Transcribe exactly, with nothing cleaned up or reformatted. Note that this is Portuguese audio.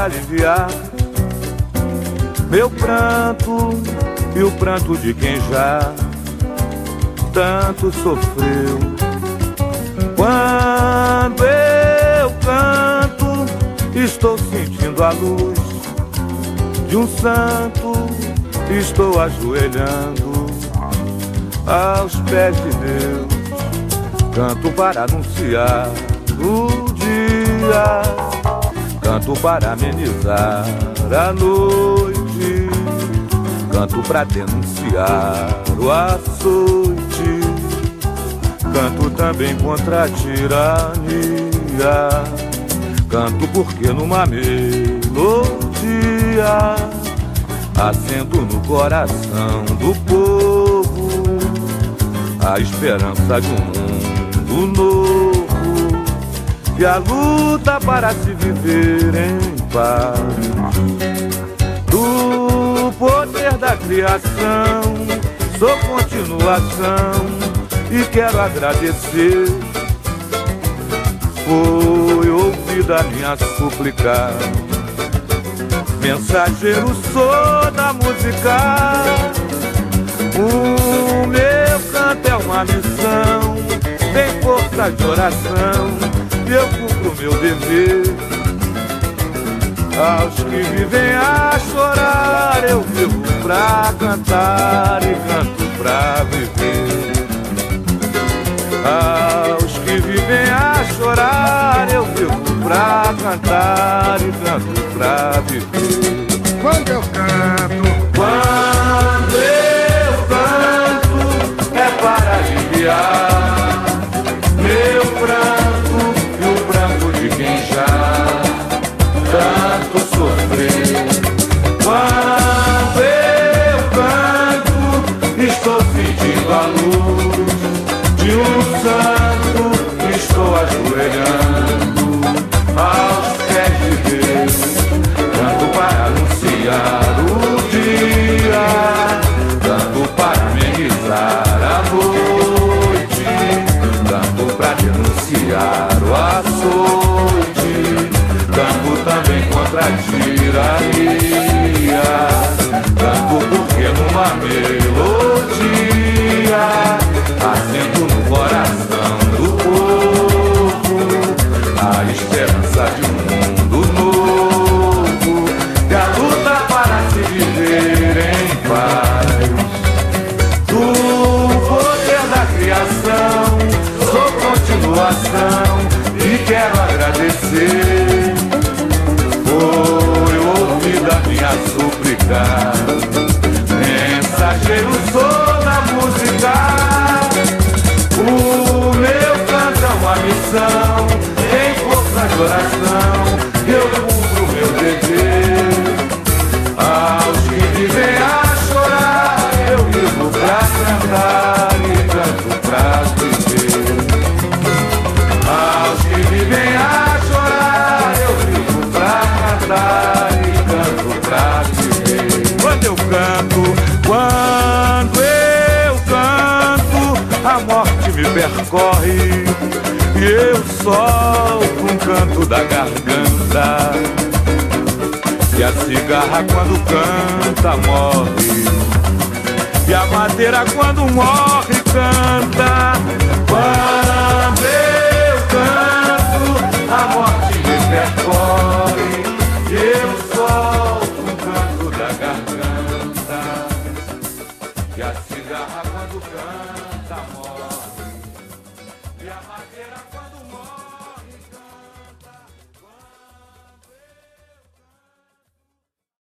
aliviar meu pranto e o pranto de quem já tanto sofreu. Quando eu canto, estou sentindo a luz de um santo, estou ajoelhando aos pés de Deus. Canto para anunciar o dia, canto para amenizar a noite, canto para denunciar o açoite, canto também contra a tirania, canto porque numa melodia acendo no coração do povo a esperança de um mundo novo e a luta para se viver em paz. Do poder da criação sou continuação e quero agradecer. Foi ouvida minha súplica, mensageiro sou da música. O meu canto é uma missão, tem força de oração e eu cumpro o meu dever. Aos que vivem a chorar eu vivo pra cantar e canto pra viver. Aos que vivem a chorar eu vivo pra cantar e canto pra viver. Quando eu canto, quando eu canto, é para aliviar meu pranto e o pranto de quem já tanto sofreu. Quando eu canto, estou sentindo a luz de um santo, estou ajoelhando aos pés de Deus. Canto para anunciar o dia, canto para amenizar a noite, canto para denunciar o açoite, canto também contra a tirania, canto porque numa melodia acendo no coração do povo a esperança de um mundo novo e a luta para se viver em paz. Do poder da criação sou continuação e quero agradecer. Foi ouvida minha súplica, mensageiro sou da música. O meu canto é uma missão, tem força de oração, eu cumpro o meu dever. Aos que vivem a chorar, eu vivo pra cantar e canto pra viver. Aos que vivem a chorar, eu vivo pra cantar e canto pra viver. Quando eu canto, quando eu canto, a morte me percorre e eu solto um canto da garganta. E a cigarra quando canta morre, e a madeira quando morre canta. Quando eu canto, a morte me percorre e eu solto